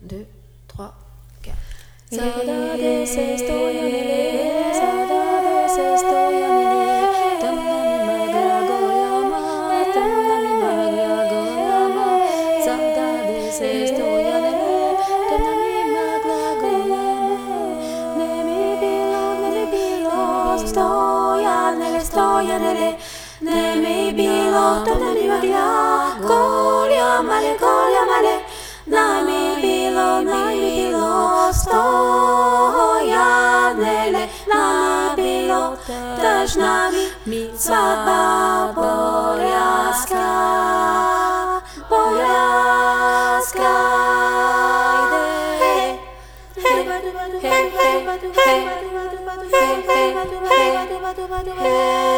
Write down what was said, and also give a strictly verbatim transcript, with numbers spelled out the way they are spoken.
deux, trois, quatre. Saudades estoy anele, saudades estoy anele, tamna mi magla goyama, tamna mi magla goyama. Saudades estoy anele, tamna mi magla goyama. Ne mi bilo, ne mi bilo, estoy anele, estoy anele, ne mi bilo, tamna mi magla goyama, goyama. Na mi bilo, na mi bilo, stojanele, na mi bilo, też nami svadba Boljazka, Boljazka ide. Hej, hej, hej, hej, hej, hej, hej, hej, hej, hej.